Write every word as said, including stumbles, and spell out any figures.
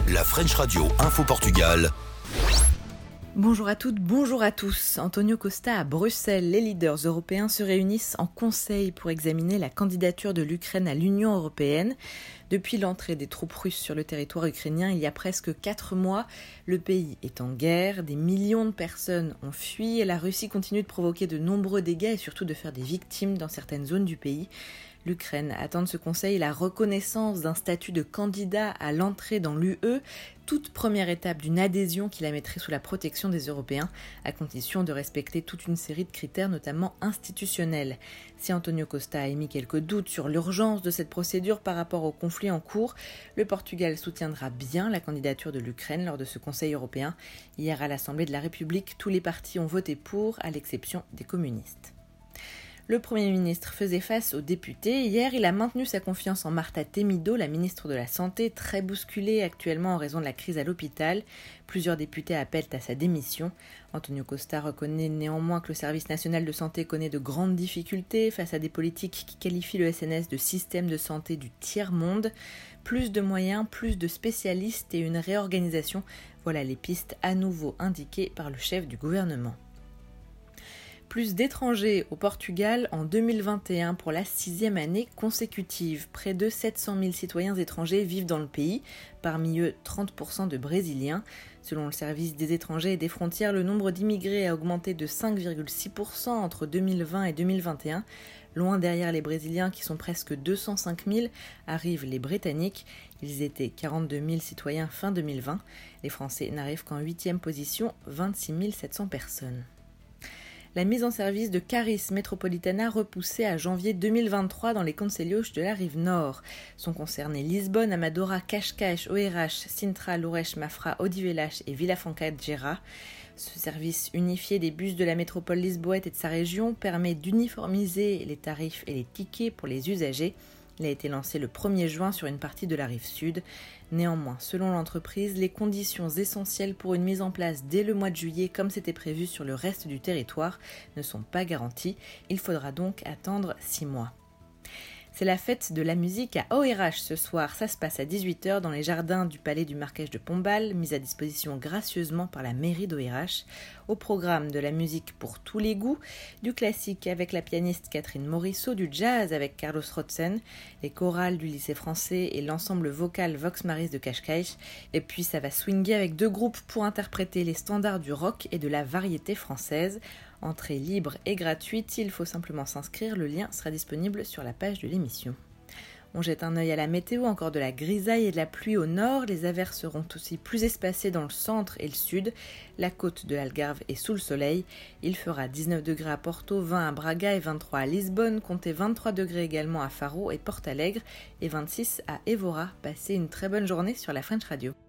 La French Radio Info Portugal. Bonjour à toutes, bonjour à tous. Antonio Costa à Bruxelles, les leaders européens se réunissent en conseil pour examiner la candidature de l'Ukraine à l'Union européenne. Depuis l'entrée des troupes russes sur le territoire ukrainien il y a presque quatre mois, le pays est en guerre, des millions de personnes ont fui et la Russie continue de provoquer de nombreux dégâts et surtout de faire des victimes dans certaines zones du pays. L'Ukraine attend de ce conseil la reconnaissance d'un statut de candidat à l'entrée dans l'U E, toute première étape d'une adhésion qui la mettrait sous la protection des Européens, à condition de respecter toute une série de critères, notamment institutionnels. Si Antonio Costa a émis quelques doutes sur l'urgence de cette procédure par rapport au conflit en cours, le Portugal soutiendra bien la candidature de l'Ukraine lors de ce Conseil européen. Hier à l'Assemblée de la République, tous les partis ont voté pour, à l'exception des communistes. Le Premier ministre faisait face aux députés. Hier, il a maintenu sa confiance en Marta Temido, la ministre de la Santé, très bousculée actuellement en raison de la crise à l'hôpital. Plusieurs députés appellent à sa démission. Antonio Costa reconnaît néanmoins que le service national de santé connaît de grandes difficultés face à des politiques qui qualifient le S N S de système de santé du tiers-monde. Plus de moyens, plus de spécialistes et une réorganisation, voilà les pistes à nouveau indiquées par le chef du gouvernement. Plus d'étrangers au Portugal en deux mille vingt et un pour la sixième année consécutive. Près de sept cent mille citoyens étrangers vivent dans le pays, parmi eux trente pour cent de Brésiliens. Selon le service des étrangers et des frontières, le nombre d'immigrés a augmenté de cinq virgule six pour cent entre deux mille vingt et deux mille vingt et un. Loin derrière les Brésiliens qui sont presque deux cent cinq mille, arrivent les Britanniques. Ils étaient quarante-deux mille citoyens fin deux mille vingt. Les Français n'arrivent qu'en huitième position, vingt-six mille sept cents personnes. La mise en service de Caris Metropolitana repoussée à janvier deux mille vingt-trois dans les concelhos de la rive nord. Sont concernés Lisbonne, Amadora, Cascais, Oeiras, Sintra, Loures, Mafra, Odivelas et Vilafranca de Gera. Ce service unifié des bus de la métropole lisboète et de sa région permet d'uniformiser les tarifs et les tickets pour les usagers. Il a été lancé le premier juin sur une partie de la rive sud. Néanmoins, selon l'entreprise, les conditions essentielles pour une mise en place dès le mois de juillet, comme c'était prévu sur le reste du territoire, ne sont pas garanties. Il faudra donc attendre six mois. C'est la fête de la musique à Oeiras ce soir. Ça se passe à dix-huit heures dans les jardins du palais du Marquès de Pombal, mis à disposition gracieusement par la mairie d'Oeiras. Au programme de la musique pour tous les goûts, du classique avec la pianiste Catherine Morisseau, du jazz avec Carlos Rotzen, les chorales du lycée français et l'ensemble vocal Vox Maris de Cascais. Et puis ça va swinguer avec deux groupes pour interpréter les standards du rock et de la variété française. Entrée libre et gratuite, il faut simplement s'inscrire, le lien sera disponible sur la page de l'émission. On jette un œil à la météo, encore de la grisaille et de la pluie au nord, les averses seront aussi plus espacées dans le centre et le sud, la côte de l'Algarve est sous le soleil, il fera dix-neuf degrés à Porto, vingt à Braga et vingt-trois à Lisbonne, comptez vingt-trois degrés également à Faro et Porto Alegre et vingt-six à Évora. Passez une très bonne journée sur la French Radio.